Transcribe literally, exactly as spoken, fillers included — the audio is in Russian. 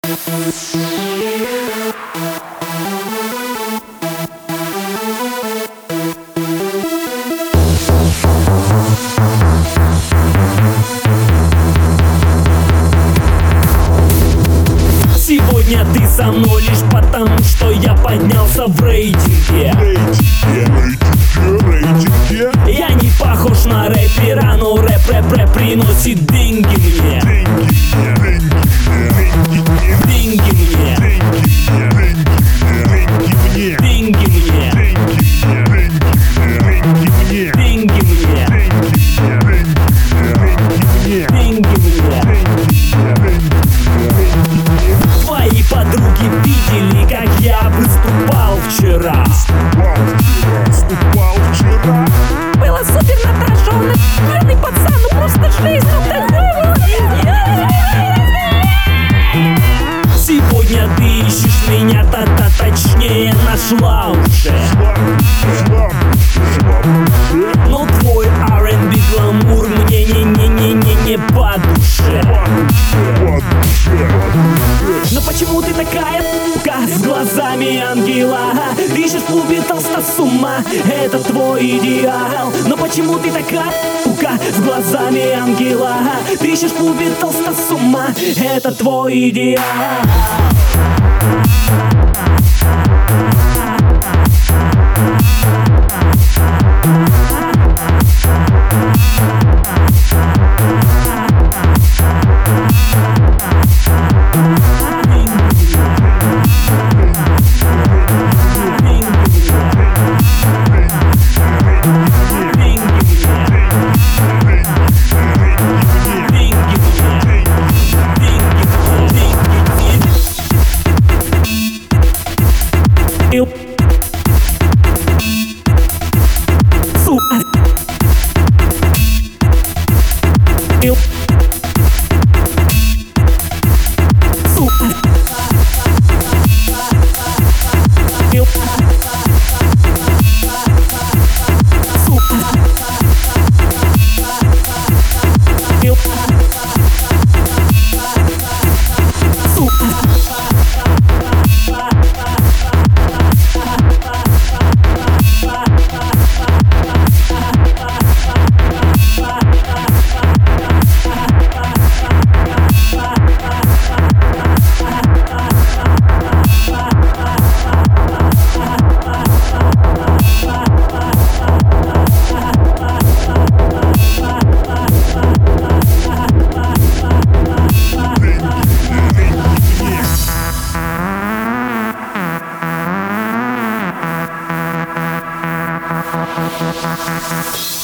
Сегодня ты со мной лишь потому, что я поднялся в рейтинге. Я не похож на рэпера, но рэп рэп рэп приносит деньги мне. Деньги мне. Деньги мне. Деньги мне. Деньги мне. Твои подруги видели, как я выступал вчера. Выступал вчера. Было супер, Наташа, он офигенный пацан, ну просто жизнь, ну такого. Сегодня ты ищешь меня, та-та точнее нашла уже. Но твой ар энд би гламур мне не-не-не-не-не по душе. Но почему ты такая п***ка с глазами ангела? Ты ищешь в клубе толстосума, это твой идеал. Но почему ты такая п***ка с глазами ангела? Ты ищешь в клубе толстосума, это твой идеал. We'll be right back.